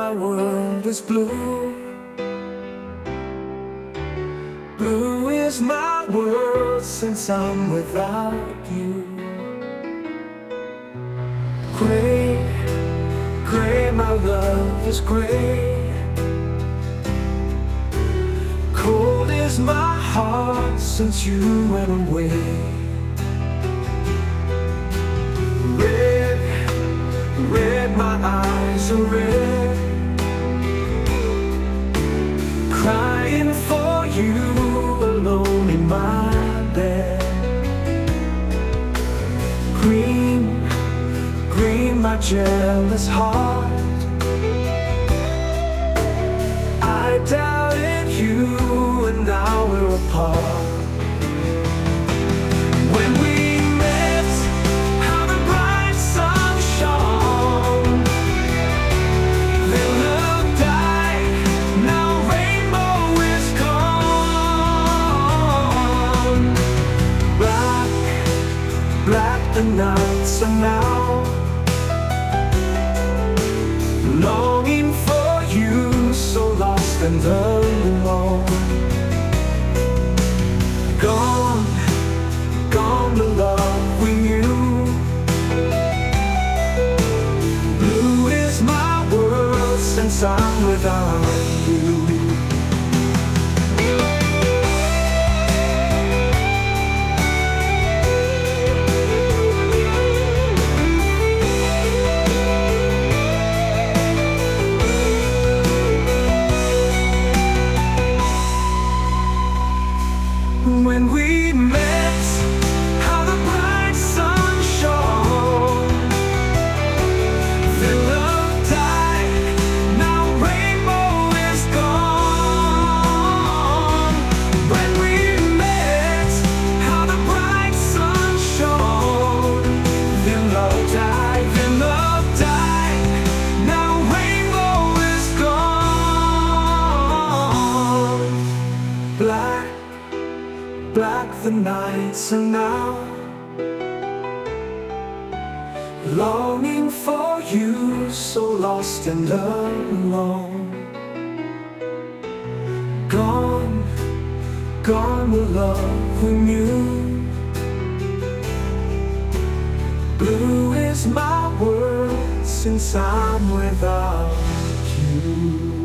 my world is blue. Blue is my world since I'm without you. Gray, gray, my love is gray. Cold is my heart since you went away. Red, red, my eyes are red, crying for you alone in my bed. Green, green, my jealous heart, I doubted you and now we're apart. When we met, how the bright sun shone. Then love died, now rainbow is gone. Black, black the nights are now, longing for you, so lost and alone. Gone, gone the love we knew. Blue is my world since I'm without you. When we met, how the bright sun shone. Then love died, now rainbow is gone. When we met, how the bright sun shone. Then love died, now rainbow is gone. Black, black the nights are now, longing for you, so lost and alone. Gone, gone the love we knew. Blue is my world since I'm without you.